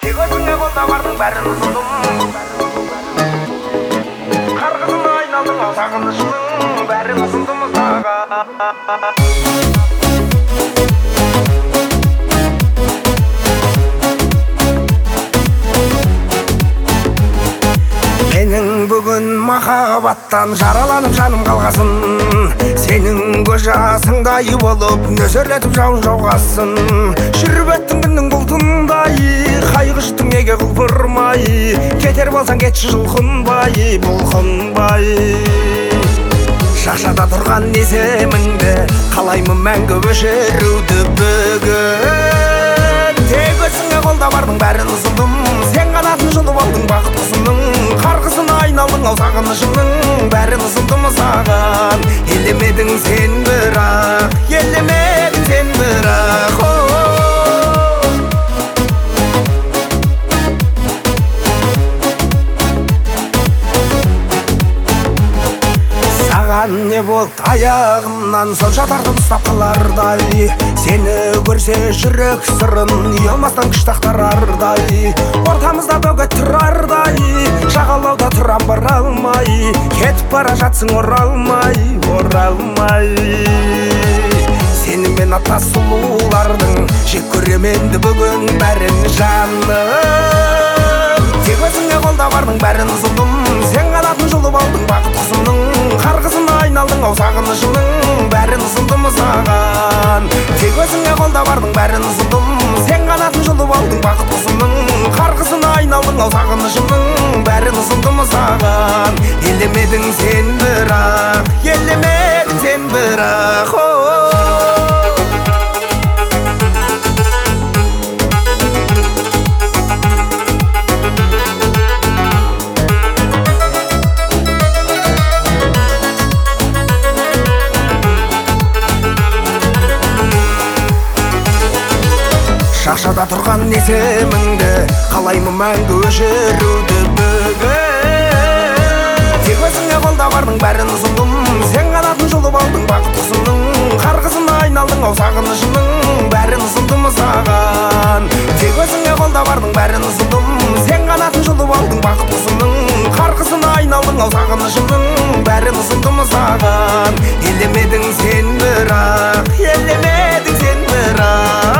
тек өзіңе қолда бардың бәрін ұсындым. Қарғысына айналдың ау сағынышымның бәрін ұсындым саған. Менің бүгін махаббаттан жараланып жаным қалғасын. Сенің көз жасыңдай болып нөсерлетіп жауын жауғасын. Жүріп өттің күннің бұлтындай, қайғыштың неге құлпырмай. Кетер болсаң кетші жұлқынбай, бұлқынбай. Шашада тұрған есіміңді қалаймын мәңгі өшіруді бүгін. Тек өзіңе қолда бардың бәрін ұсындым. Сен қанатын жұлып алдың бақыт құсының. Қарғысына айналдың ау сағынышымның бәрін ұсындым саған. Елемедің сен бірақ, елемедің сен бірақ. Саған не болды аяғымнан сонша тартып ұстап қалардай. Сені көрсе жүрек сырын ұялмастан күш тақтарардай. Ортамызда бөгет тұрардай, жағалауда тұрам бара алмай. Кетіп бара жатсың оралмай, оралмай. Сені мен ата сұлулардың жек көрем енді бүгін бәрін жаным. Тек өзіңе қолда бардың бәрін ұсындым. Сен қанатын жұлып алдың бақыт құсымның. Қарғысына айналдың ау сағынышымның бәрін ұсындым саған. Тек өзіңе қолда бардың бәрін ұсындым. Сен қанатын жұлып алдың бақыт құсымның. Қарғысына айналдың ау сағынышымның бәрін ұсындым саған. Елемедің сен бірақ, елемедің сен бірақ. Шашада тұрған есіміңді қалаймын мәңгі өшіруді бүгін. Тек өзіңе қолда бардың бәрін ұсындым. Сен қанатын жұлып алдың бақыт құсымның. Қарғысына айналдың ау сағынышымның бәрін ұсындым саған. Тек өзіңе қолда бардың бәрін ұсындым. Сен қанатын жұлып алдың бақыт құсымның. Қарғысына айналдың ау сағынышымның бәрін ұсындым саған. Елемедің сен бірақ, елемедің сен бірақ.